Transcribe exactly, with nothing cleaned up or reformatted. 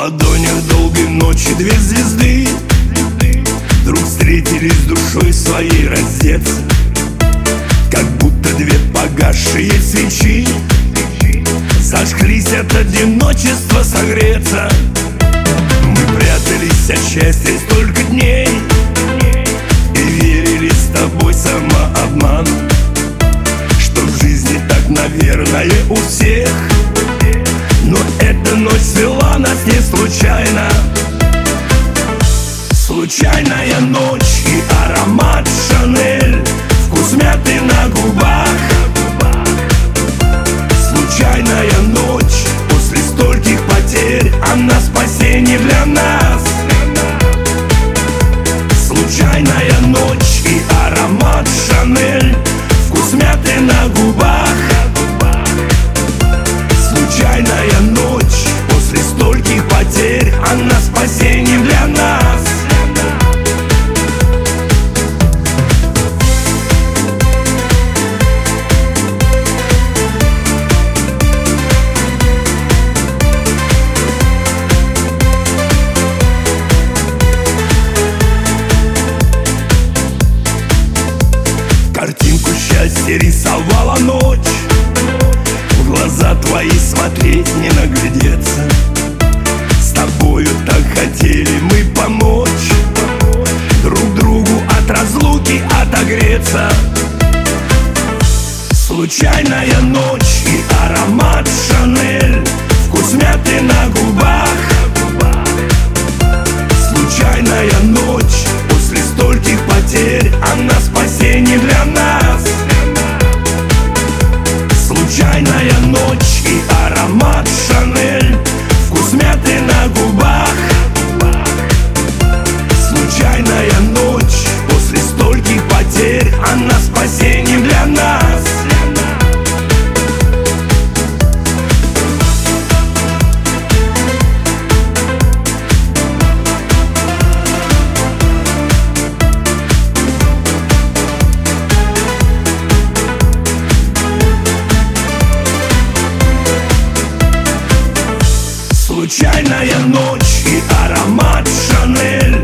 ладонях долгой ночи две звезды вдруг встретились душой своей раздеться, как будто две погасшие свечи зажглись от одиночества согреться. Мы прятались от счастья столько дней и верили с тобой самообман, что в жизни так, наверное, у всех. Но эта ночь свела нас не случайно. Случайная ночь и аромат Шанель, вкус мяты на губах. Случайная ночь после стольких потерь, она спасение для нас. Случайная ночь и аромат Шанель, вкус мяты на губах. Случайная ночь после стольких потерь, она спасение для нас. Картинку счастья рисовала ночь, в глаза твои смотреть не наглядеться. С тобою так хотели мы помочь друг другу от разлуки отогреться. Случайная ночь и аромат Шанель, вкус мяты на губах. Случайная ночь после стольких потерь, она спасение для нас. Случайная ночь и аромат Шанель, вкус мяты на губах. Случайная ночь после стольких потерь, она спасение для нас. Случайная ночь и аромат Шанель,